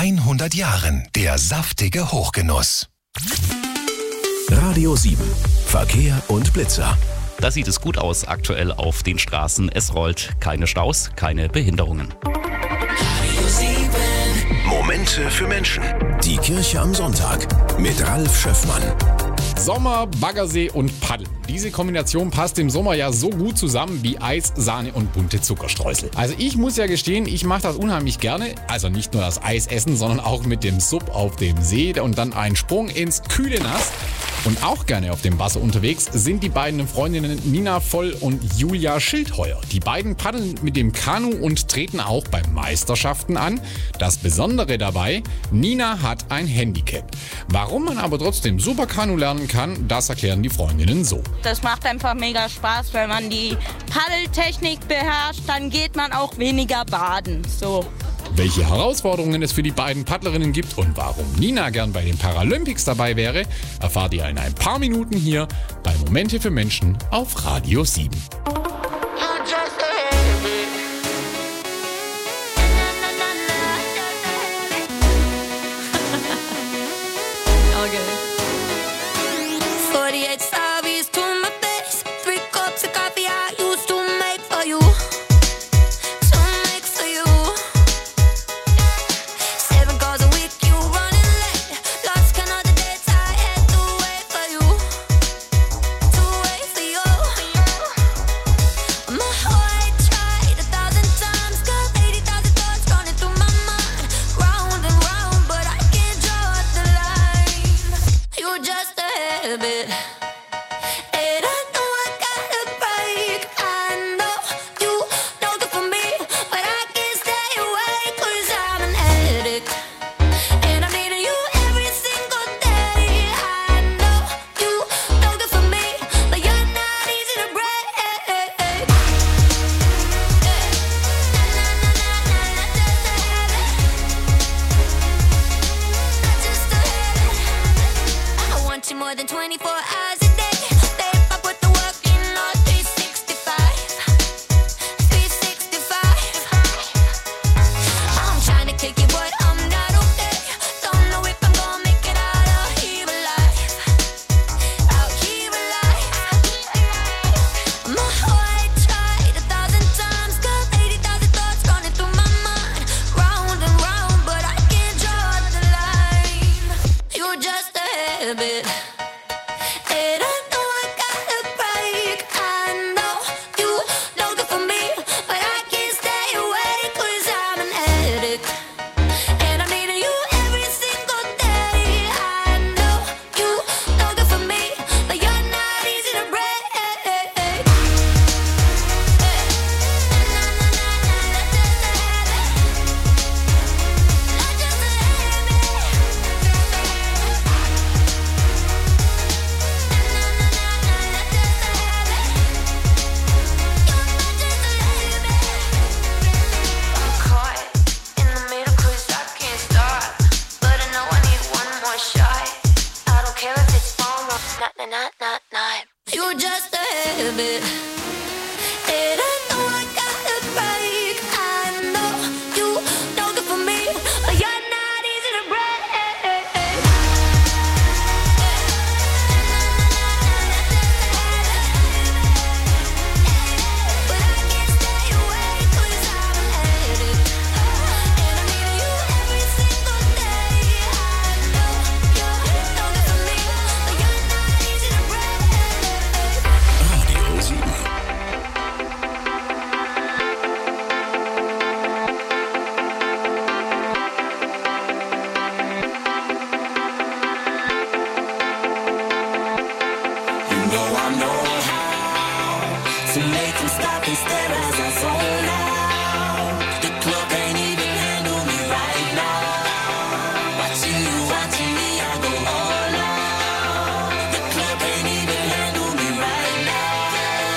100 Jahren der saftige Hochgenuss. Radio 7. Verkehr und Blitzer. Da sieht es gut aus aktuell auf den Straßen. Es rollt, keine Staus, keine Behinderungen. Momente für Menschen. Die Kirche am Sonntag mit Ralf Schöffmann. Sommer, Baggersee und Paddeln. Diese Kombination passt im Sommer ja so gut zusammen wie Eis, Sahne und bunte Zuckerstreusel. Also ich muss ja gestehen, ich mache das unheimlich gerne. Also nicht nur das Eis essen, sondern auch mit dem Sub auf dem See und dann einen Sprung ins kühle Nass. Und auch gerne auf dem Wasser unterwegs sind die beiden Freundinnen Nina Voll und Julia Schildheuer. Die beiden paddeln mit dem Kanu und treten auch bei Meisterschaften an. Das Besondere dabei, Nina hat ein Handicap. Warum man aber trotzdem super Kanu lernen kann, das erklären die Freundinnen so. Das macht einfach mega Spaß, wenn man die Paddeltechnik beherrscht, dann geht man auch weniger baden. So. Welche Herausforderungen es für die beiden Paddlerinnen gibt und warum Nina gern bei den Paralympics dabei wäre, erfahrt ihr in ein paar Minuten hier bei Momente für Menschen auf Radio 7. More than 24 hours a day. If I put the work in on 365. 365. I'm trying to kick it, but I'm not okay. Don't know if I'm gonna make it out here alive. Out here alive. My heart tried 1,000 times. Got 80,000 thoughts running through my mind. Round and round, but I can't draw the line. You're just a habit. You're just a habit. And I know I gotta break. I know you don't good for me, but you're not easy to break. But I can't stay away 'cause I'm an addict. And I'm needing you every single day. I know you don't good for me, but you're not easy to break. Radio 7. You know I know how to make them stop and stare as I zone out. The club can't even handle me right now. Watching me, I go all out. The club can't even handle me right now.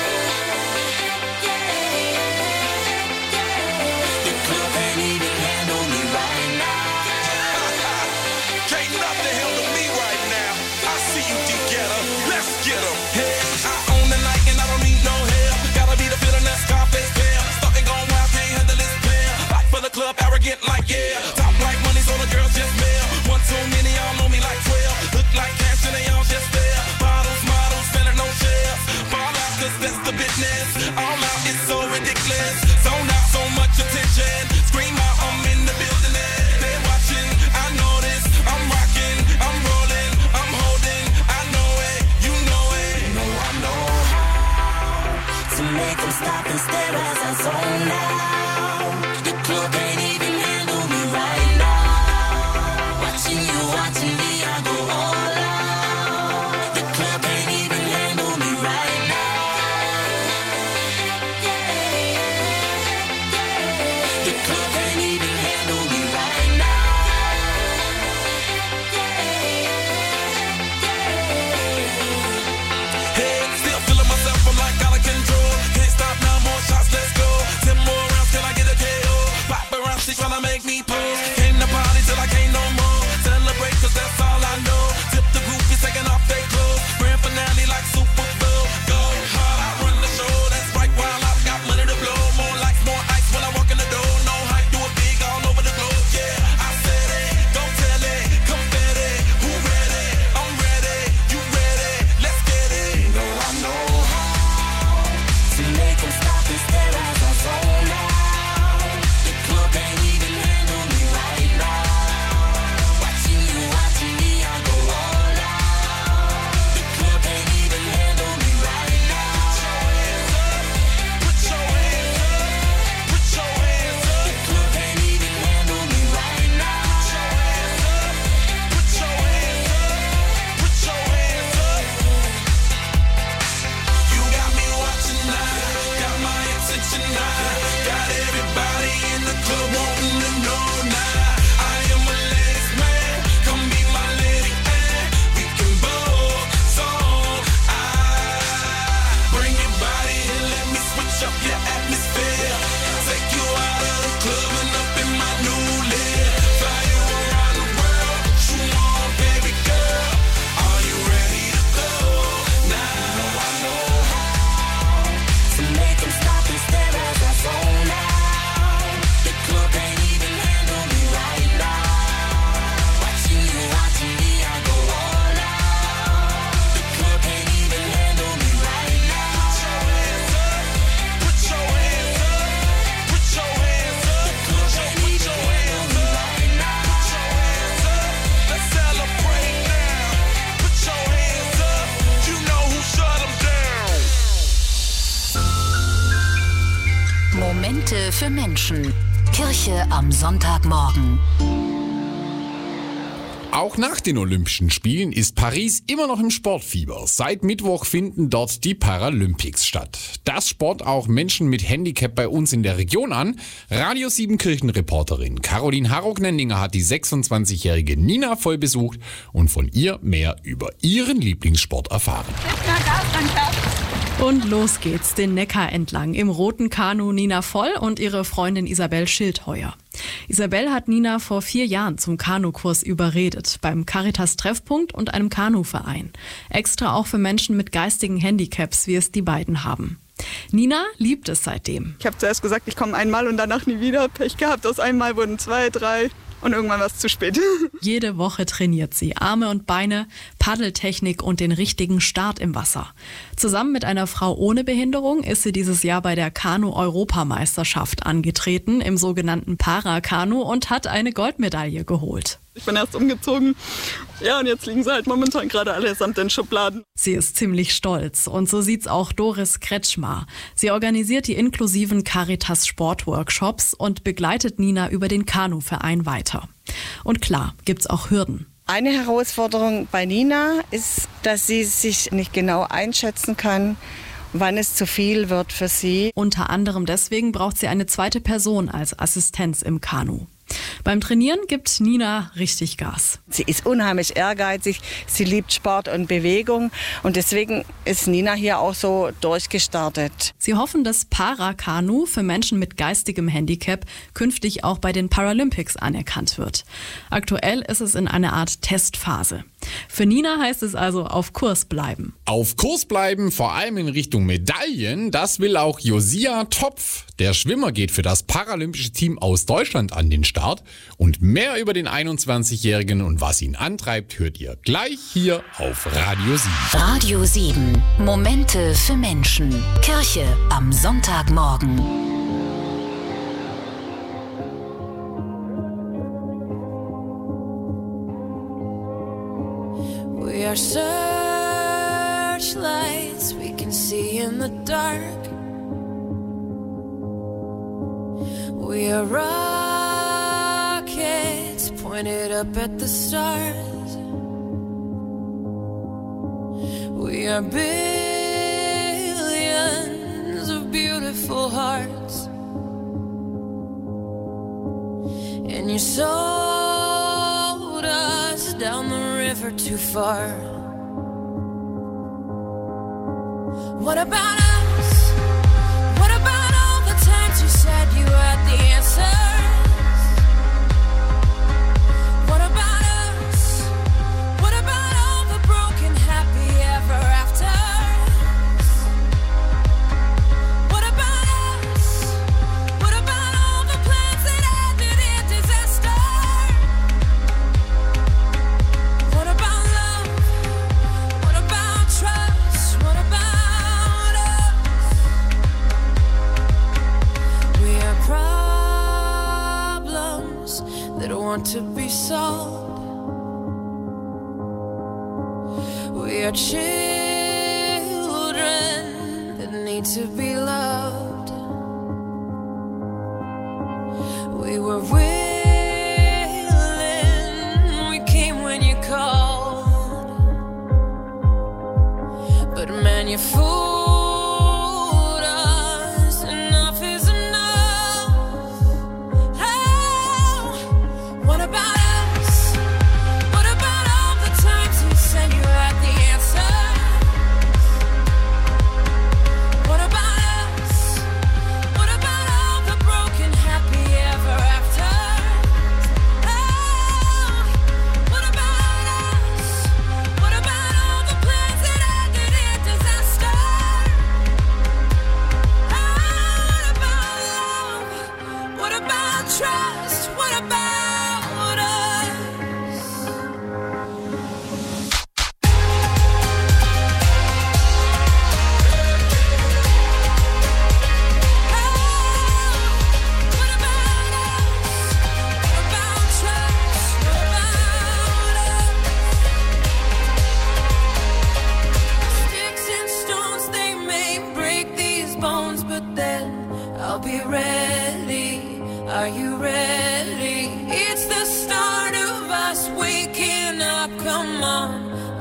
The club can't even handle me right now. Can't nothing handle me right now. I see you, D-Getter. Let's get 'em. Hey, I own the night and I don't need no help. Gotta be the feeling that Scarface feel. Starting going wild, can't handle this pill. Back for the club, arrogant like yeah. Top like money, so the girls für Menschen. Kirche am Sonntagmorgen. Auch nach den Olympischen Spielen ist Paris immer noch im Sportfieber. Seit Mittwoch finden dort die Paralympics statt. Das spornt auch Menschen mit Handicap bei uns in der Region an. Radio 7 Kirchenreporterin Caroline Harrock-Nenninger hat die 26-jährige Nina Voll besucht und von ihr mehr über ihren Lieblingssport erfahren. Und los geht's, den Neckar entlang, im roten Kanu Nina Voll und ihre Freundin Isabel Schildheuer. Isabel hat Nina vor 4 Jahren zum Kanukurs überredet, beim Caritas-Treffpunkt und einem Kanuverein. Extra auch für Menschen mit geistigen Handicaps, wie es die beiden haben. Nina liebt es seitdem. Ich habe zuerst gesagt, ich komme einmal und danach nie wieder. Pech gehabt, aus einem Mal wurden 2, 3 und irgendwann war es zu spät. Jede Woche trainiert sie Arme und Beine, Paddeltechnik und den richtigen Start im Wasser. Zusammen mit einer Frau ohne Behinderung ist sie dieses Jahr bei der Kanu-Europameisterschaft angetreten, im sogenannten Parakanu, und hat eine Goldmedaille geholt. Ich bin erst umgezogen. Ja, und jetzt liegen sie halt momentan gerade allesamt in Schubladen. Sie ist ziemlich stolz und so sieht's auch Doris Kretschmar. Sie organisiert die inklusiven Caritas-Sportworkshops und begleitet Nina über den Kanuverein weiter. Und klar, gibt's auch Hürden. Eine Herausforderung bei Nina ist, dass sie sich nicht genau einschätzen kann, wann es zu viel wird für sie. Unter anderem deswegen braucht sie eine zweite Person als Assistenz im Kanu. Beim Trainieren gibt Nina richtig Gas. Sie ist unheimlich ehrgeizig, sie liebt Sport und Bewegung und deswegen ist Nina hier auch so durchgestartet. Sie hoffen, dass Parakanu für Menschen mit geistigem Handicap künftig auch bei den Paralympics anerkannt wird. Aktuell ist es in einer Art Testphase. Für Nina heißt es also auf Kurs bleiben. Auf Kurs bleiben, vor allem in Richtung Medaillen, das will auch Josia Topf. Der Schwimmer geht für das paralympische Team aus Deutschland an den Start. Und mehr über den 21-Jährigen und was ihn antreibt, hört ihr gleich hier auf Radio 7. Radio 7. Momente für Menschen. Kirche am Sonntagmorgen. We are searchlights we can see in the dark. We are rockets pointed up at the stars. We are billions of beautiful hearts. And you sold us down the river too far. What about us? What about all the times you said you had the answers? What about us? What about all the broken happy ever afters? What about us? What about all the plans that ended in disaster? What about love? What about trust? What about us? We are problems that want to be solved. We are children that need to be loved. We were willing, we came when you called. But man, you fooled us. Enough is enough. Oh, what about us? What about all the times you said you had the answers? What about us? What about all the broken happy ever after?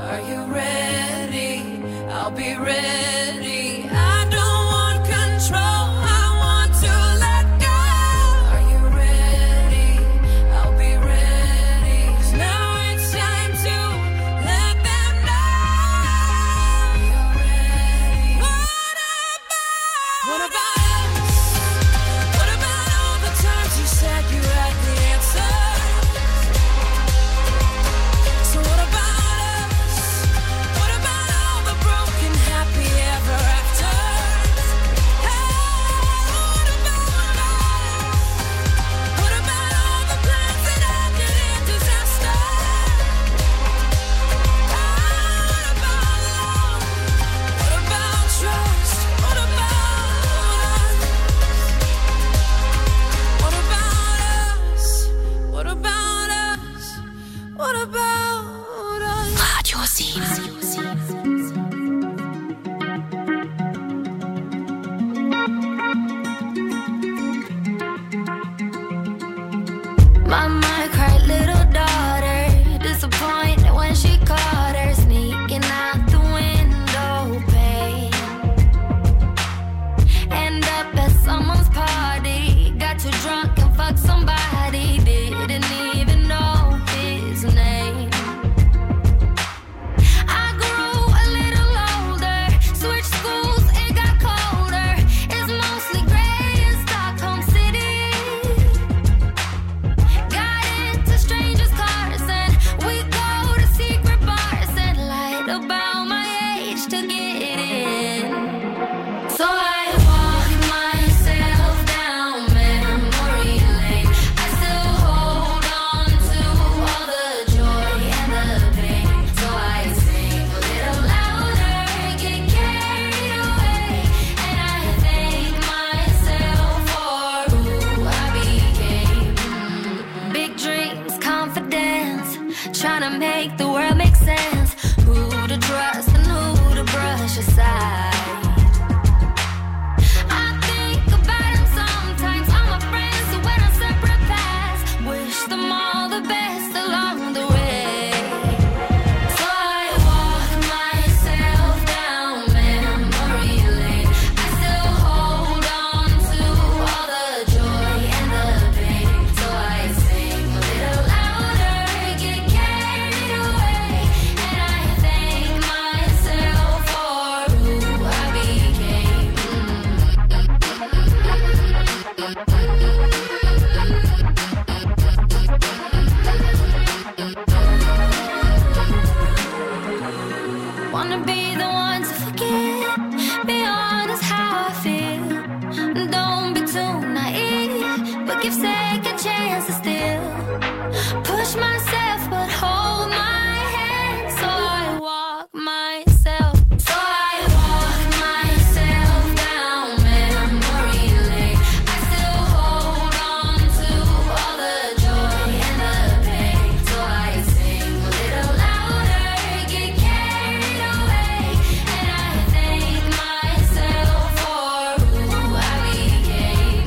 Are you ready? I'll be ready. I don't want control. I want to let go. Are you ready? I'll be ready. 'Cause now it's time to let them know. You're ready. What about us? What about all the times you said you had the answer? So what about us? What about all the broken happy ever afters? What about us? What about all the plans that ended in disaster? What about love? What about trust? What about us? What about us? What about us? What about us? Radio 7. Mama cried, little daughter, disappointed when she caught her sneaking out the window pane. End up at someone's party, got too drunk and fucked somebody, didn't even know his name. I grew a little older, switched schools, it got colder. It's mostly gray in Stockholm City. Got into strangers' cars and we go to secret bars and lied about my age to get in. So I walk myself down memory lane. I still hold on to all the joy and the pain. So I sing a little louder, get carried away, and I thank myself for who I became. Big dreams, confidence, trying to make the world make sense. Who to trust and who to brush aside. I think about them sometimes, all my friends who went on separate paths. Wish them all the best along the way. So I walk myself down memory lane. I still hold on to all the joy and the pain. So I sing a little louder, get carried away, and I thank myself for who I became. Wanna be the one to forget, be honest how I feel. Don't be too naive, but give second chances still. Push myself, but hold my hand. So I walk myself. So I walk myself down memory lane. I still hold on to all the joy and the pain. So I sing a little louder, get carried away, and I thank myself for who I became.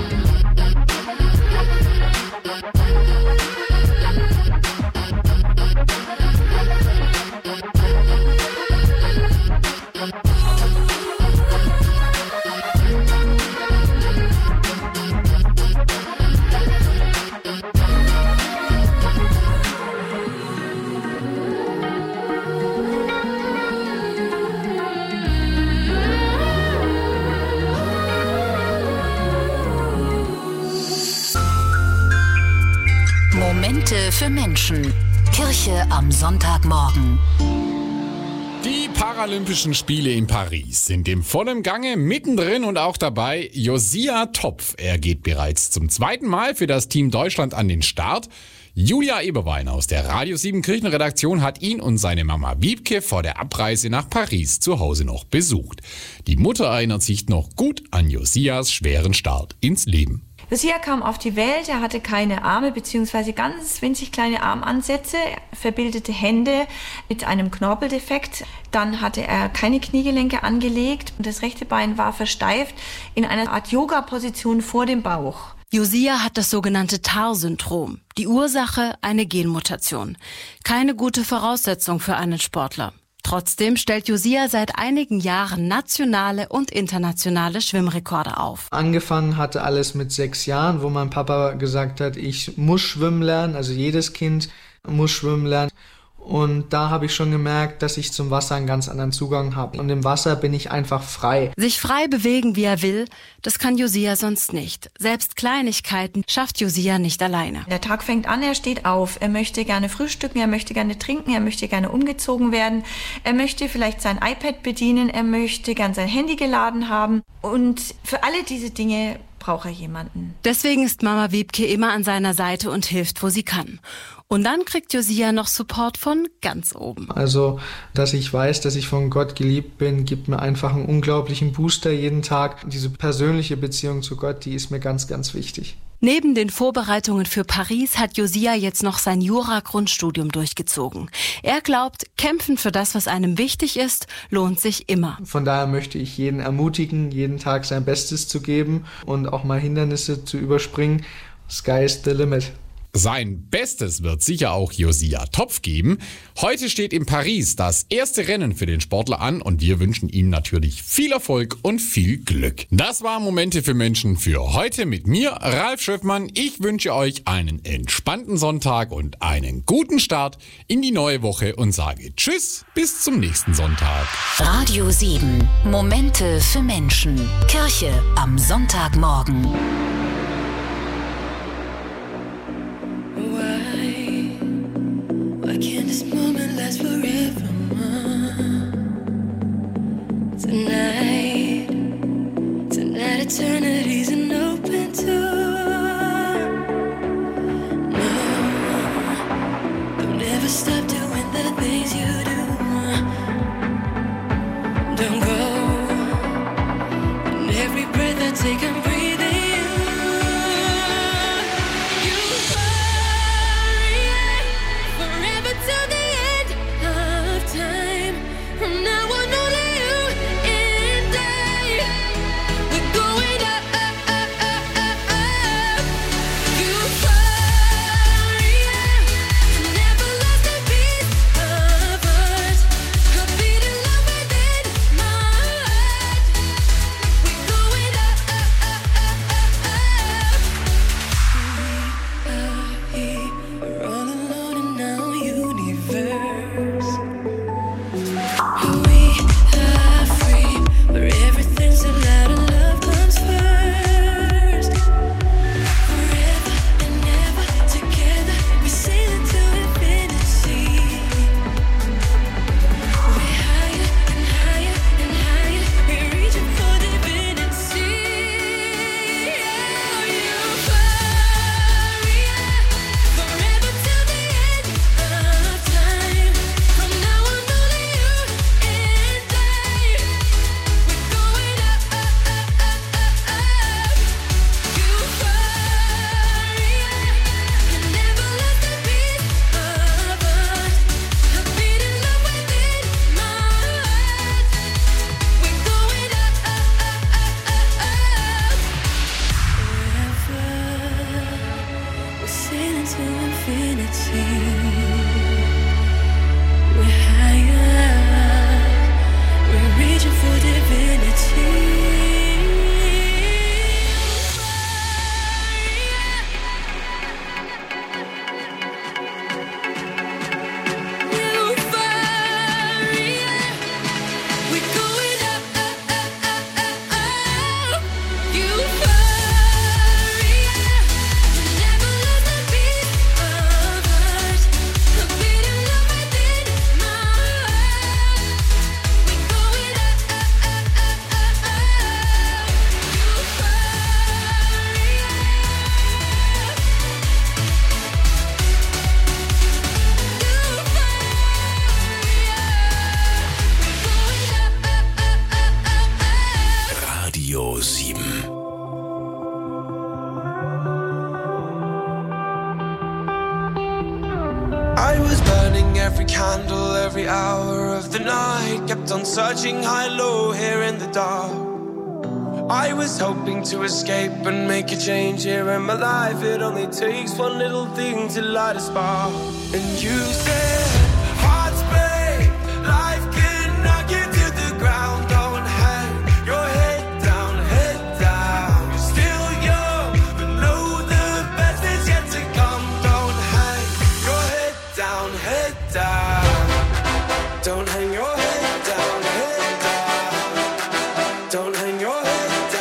Momente für Menschen. Kirche am Sonntagmorgen. Die Paralympischen Spiele in Paris sind im vollen Gange, mittendrin und auch dabei Josia Topf. Er geht bereits zum zweiten Mal für das Team Deutschland an den Start. Julia Eberwein aus der Radio 7 Kirchenredaktion hat ihn und seine Mama Wiebke vor der Abreise nach Paris zu Hause noch besucht. Die Mutter erinnert sich noch gut an Josias schweren Start ins Leben. Josia kam auf die Welt, er hatte keine Arme bzw. ganz winzig kleine Armansätze, verbildete Hände mit einem Knorpeldefekt. Dann hatte er keine Kniegelenke angelegt und das rechte Bein war versteift in einer Art Yoga-Position vor dem Bauch. Josia hat das sogenannte TAR-Syndrom. Die Ursache eine Genmutation. Keine gute Voraussetzung für einen Sportler. Trotzdem stellt Josia seit einigen Jahren nationale und internationale Schwimmrekorde auf. Angefangen hatte alles mit 6 Jahren, wo mein Papa gesagt hat, ich muss schwimmen lernen, also jedes Kind muss schwimmen lernen. Und da habe ich schon gemerkt, dass ich zum Wasser einen ganz anderen Zugang habe. Und im Wasser bin ich einfach frei. Sich frei bewegen, wie er will, das kann Josia sonst nicht. Selbst Kleinigkeiten schafft Josia nicht alleine. Der Tag fängt an, er steht auf. Er möchte gerne frühstücken, er möchte gerne trinken, er möchte gerne umgezogen werden. Er möchte vielleicht sein iPad bedienen, er möchte gerne sein Handy geladen haben. Und für alle diese Dinge braucht er jemanden. Deswegen ist Mama Wiebke immer an seiner Seite und hilft, wo sie kann. Und dann kriegt Josia noch Support von ganz oben. Also, dass ich weiß, dass ich von Gott geliebt bin, gibt mir einfach einen unglaublichen Booster jeden Tag. Diese persönliche Beziehung zu Gott, die ist mir ganz, ganz wichtig. Neben den Vorbereitungen für Paris hat Josia jetzt noch sein Jura-Grundstudium durchgezogen. Er glaubt, kämpfen für das, was einem wichtig ist, lohnt sich immer. Von daher möchte ich jeden ermutigen, jeden Tag sein Bestes zu geben und auch mal Hindernisse zu überspringen. Sky is the limit. Sein Bestes wird sicher auch Josia Topf geben. Heute steht in Paris das erste Rennen für den Sportler an und wir wünschen ihm natürlich viel Erfolg und viel Glück. Das waren Momente für Menschen für heute mit mir, Ralf Schöffmann. Ich wünsche euch einen entspannten Sonntag und einen guten Start in die neue Woche und sage Tschüss, bis zum nächsten Sonntag. Radio 7. Momente für Menschen. Kirche am Sonntagmorgen. Why can't this moment last forever? Tonight eternity's an open door. No, don't ever stop doing the things you do. Don't go, and every breath I take I'm breathing. I was burning every candle, every hour of the night. Kept on searching high, low, here in the dark. I was hoping to escape and make a change here in my life. It only takes one little thing to light a spark. And you said, hearts break, life can knock you to the ground. Don't hang your head down, head down. You're still young, but know the best is yet to come. Don't hang your head down, head down. Don't hang your head down, head down. Don't hang your head.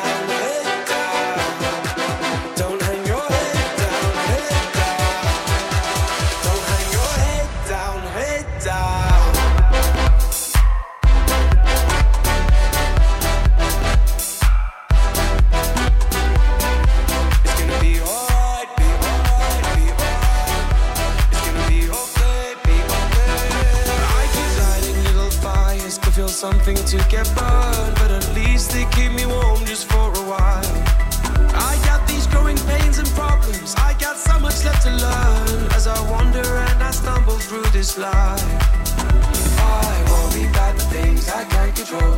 Something to get burned, but at least they keep me warm just for a while. I got these growing pains and problems. I got so much left to learn as I wander and I stumble through this life. I worry about the things I can't control.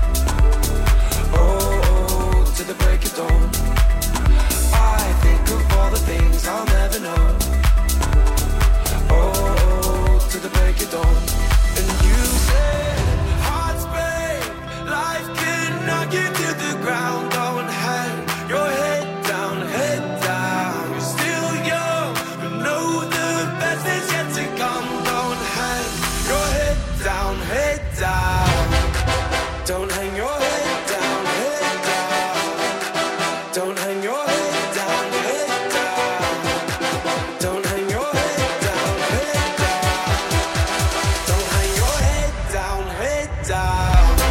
Oh, to the break of dawn. I think of all the things I'll never know. Oh, to the break of dawn. And you say life can knock you to the ground. Don't hang your head down, head down. You're still young, but know the best is yet to come. Don't hang your head down, head down. Don't hang your head down, head down. Don't hang your head down, head down. Don't hang your head down, head down. Don't hang your head down, head down.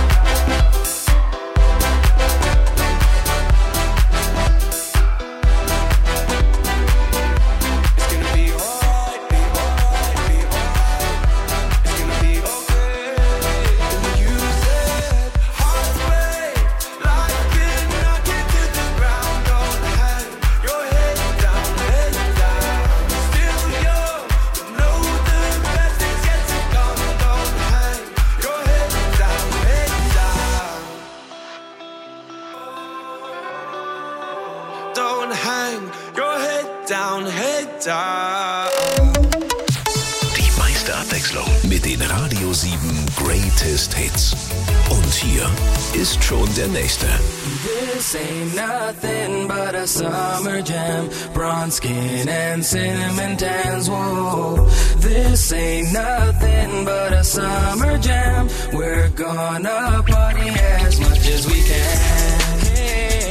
Die meiste Abwechslung mit den Radio 7 Greatest Hits. Und hier ist schon der nächste. This ain't nothing but a summer jam. Bronze skin and cinnamon tans. Whoa. This ain't nothing but a summer jam. We're gonna party as much as we can. Hey.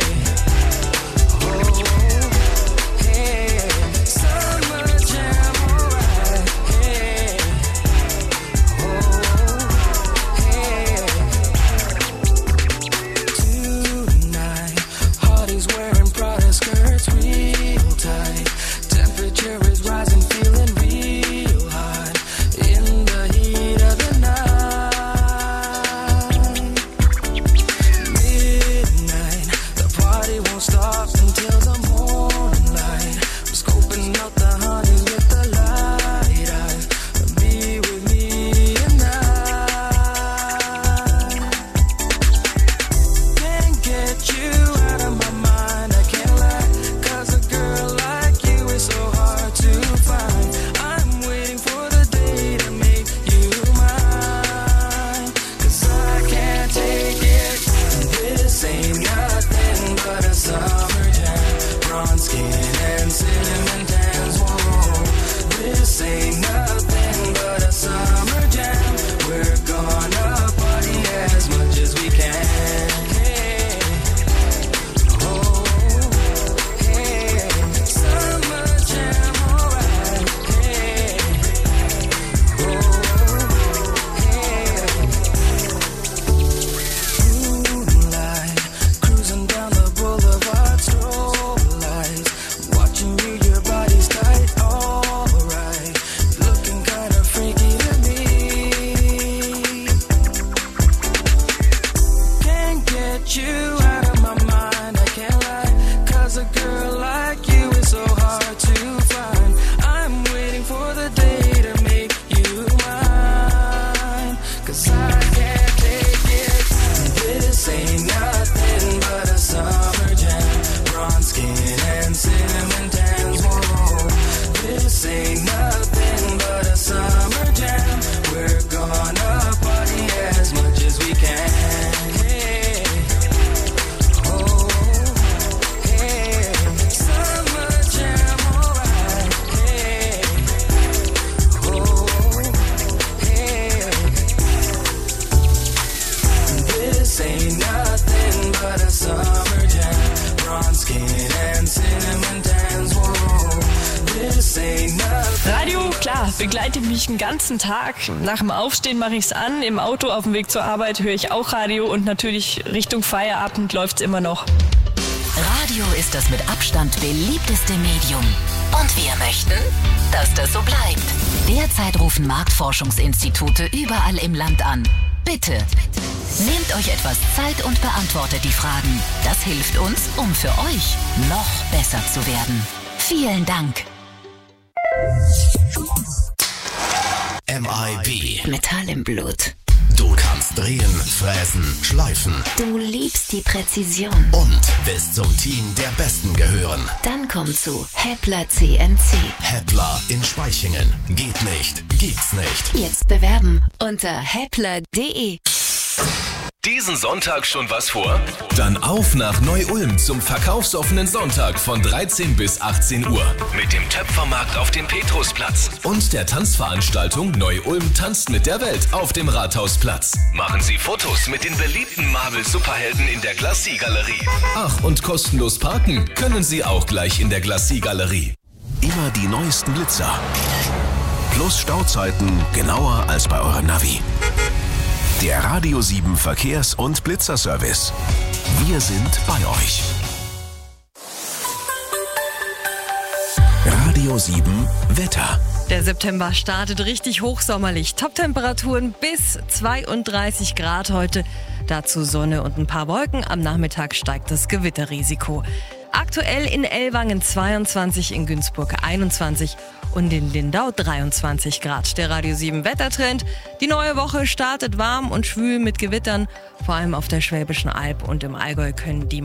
begleitet mich den ganzen Tag. Nach dem Aufstehen mache ich es an, im Auto auf dem Weg zur Arbeit höre ich auch Radio und natürlich Richtung Feierabend läuft es immer noch. Radio ist das mit Abstand beliebteste Medium. Und wir möchten, dass das so bleibt. Derzeit rufen Marktforschungsinstitute überall im Land an. Bitte, nehmt euch etwas Zeit und beantwortet die Fragen. Das hilft uns, um für euch noch besser zu werden. Vielen Dank. MIB. Metall im Blut. Du kannst drehen, fräsen, schleifen Du liebst die Präzision. und wirst zum Team der Besten gehören. Dann komm zu Heppler CNC. Heppler in Spaichingen. Geht nicht, gibt's nicht. Jetzt bewerben unter heppler.de. Diesen Sonntag schon was vor? Dann auf nach Neu-Ulm zum verkaufsoffenen Sonntag von 13 bis 18 Uhr. Mit dem Töpfermarkt auf dem Petrusplatz. Und der Tanzveranstaltung Neu-Ulm tanzt mit der Welt auf dem Rathausplatz. Machen Sie Fotos mit den beliebten Marvel-Superhelden in der Glacis-Galerie. Ach, und kostenlos parken können Sie auch gleich in der Glacis-Galerie. Immer die neuesten Blitzer. Plus Stauzeiten genauer als bei eurem Navi. Der Radio 7 Verkehrs- und Blitzerservice. Wir sind bei euch. Radio 7 Wetter. Der September startet richtig hochsommerlich. Top-Temperaturen bis 32 Grad heute. Dazu Sonne und ein paar Wolken. Am Nachmittag steigt das Gewitterrisiko. Aktuell in Ellwangen 22, in Günzburg 21 und in Lindau 23 Grad. Der Radio 7 Wettertrend. Die neue Woche startet warm und schwül mit Gewittern. Vor allem auf der Schwäbischen Alb und im Allgäu können die